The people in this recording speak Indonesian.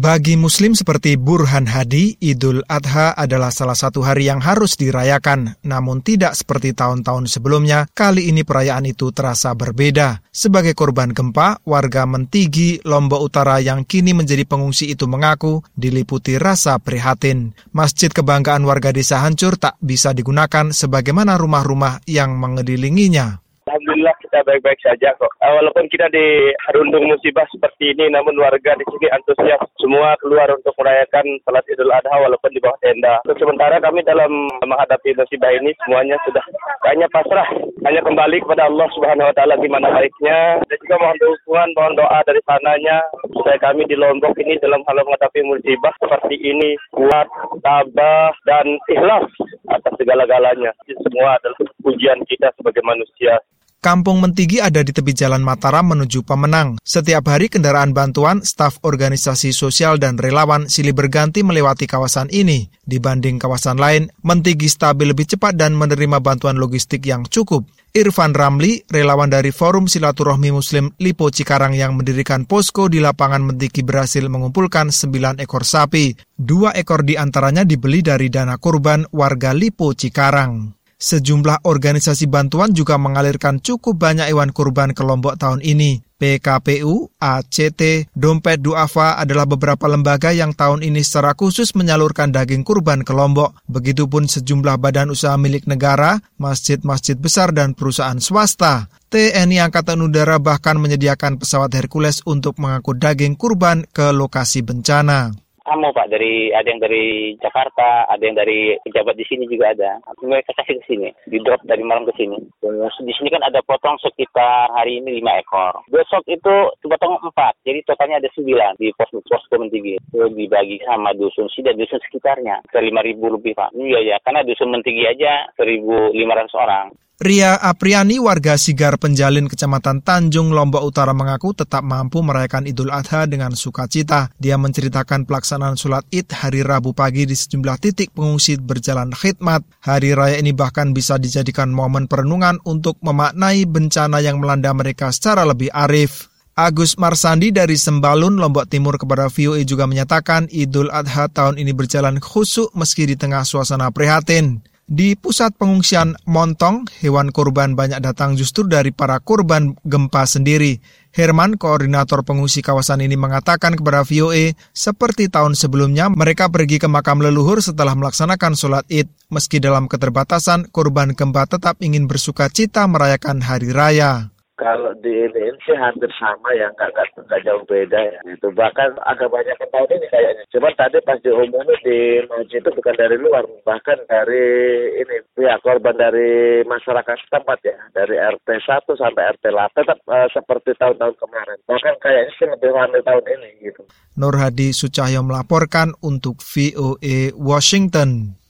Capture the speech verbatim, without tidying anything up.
Bagi Muslim seperti Burhan Hadi, Idul Adha adalah salah satu hari yang harus dirayakan. Namun tidak seperti tahun-tahun sebelumnya, kali ini perayaan itu terasa berbeda. Sebagai korban gempa, warga Mentigi, Lombok Utara yang kini menjadi pengungsi itu mengaku diliputi rasa prihatin. Masjid kebanggaan warga desa hancur tak bisa digunakan sebagaimana rumah-rumah yang mengelilinginya. Alhamdulillah kita baik-baik saja kok. Walaupun kita dirundung musibah seperti ini, namun warga di sini antusias semua keluar untuk merayakan salat Idul Adha walaupun di bawah tenda. Untuk sementara kami dalam menghadapi musibah ini semuanya sudah hanya pasrah, hanya kembali kepada Allah Subhanahu Wa Taala di mana baiknya. Dan juga mohon dukungan, mohon doa dari sananya supaya kami di Lombok ini dalam hal menghadapi musibah seperti ini kuat, tabah dan ikhlas atas segala-galanya. Semua adalah ujian kita sebagai manusia. Kampung Mentigi ada di tepi Jalan Mataram menuju Pemenang. Setiap hari kendaraan bantuan, staf organisasi sosial dan relawan silih berganti melewati kawasan ini. Dibanding kawasan lain, Mentigi stabil lebih cepat dan menerima bantuan logistik yang cukup. Irfan Ramli, relawan dari Forum Silaturahmi Muslim Lipo Cikarang yang mendirikan posko di lapangan Mentigi berhasil mengumpulkan sembilan ekor sapi. Dua ekor di antaranya dibeli dari dana kurban warga Lipo Cikarang. Sejumlah organisasi bantuan juga mengalirkan cukup banyak hewan kurban ke Lombok tahun ini. P K P U, A C T, Dompet Duafa adalah beberapa lembaga yang tahun ini secara khusus menyalurkan daging kurban ke Lombok. Begitupun sejumlah badan usaha milik negara, masjid-masjid besar dan perusahaan swasta. T N I Angkatan Udara bahkan menyediakan pesawat Hercules untuk mengangkut daging kurban ke lokasi bencana. Kamu Pak, dari ada yang dari Jakarta, ada yang dari pejabat di sini juga ada. Mereka kasih ke sini, di drop dari malam ke sini. Terus di sini kan ada potong sekitar hari ini lima ekor. Besok itu potong empat, jadi totalnya ada sembilan di pos pos Mentigi. Itu dibagi sama dusun sini dan dusun sekitarnya ke lima ribu lebih Pak. Iya ya, karena dusun Mentigi aja seribu lima ratus orang. Ria Apriani, warga Sigar Penjalin, Kecamatan Tanjung, Lombok Utara mengaku tetap mampu merayakan Idul Adha dengan sukacita. Dia menceritakan pelaksanaan sholat Id hari Rabu pagi di sejumlah titik pengungsi berjalan khidmat. Hari raya ini bahkan bisa dijadikan momen perenungan untuk memaknai bencana yang melanda mereka secara lebih arif. Agus Marsandi dari Sembalun, Lombok Timur kepada V O A juga menyatakan Idul Adha tahun ini berjalan khusyuk meski di tengah suasana prihatin. Di pusat pengungsian Montong, hewan kurban banyak datang justru dari para korban gempa sendiri. Herman, koordinator pengungsi kawasan ini mengatakan kepada V O A, seperti tahun sebelumnya, mereka pergi ke makam leluhur setelah melaksanakan sholat Id. Meski dalam keterbatasan, korban gempa tetap ingin bersuka cita merayakan hari raya. Kalau di ini sih hampir sama ya, nggak nggak jauh beda ya. Itu bahkan agak banyak yang tahun ini kayaknya. Cuman tadi pas diumumin di masjid itu bukan dari luar, bahkan dari ini ya korban dari masyarakat setempat ya, dari R T satu sampai R T delapan tetap uh, seperti tahun-tahun kemarin. Bahkan kayaknya sih lebih ramai tahun ini gitu. Nur Hadi Sucahyo melaporkan untuk V O A Washington.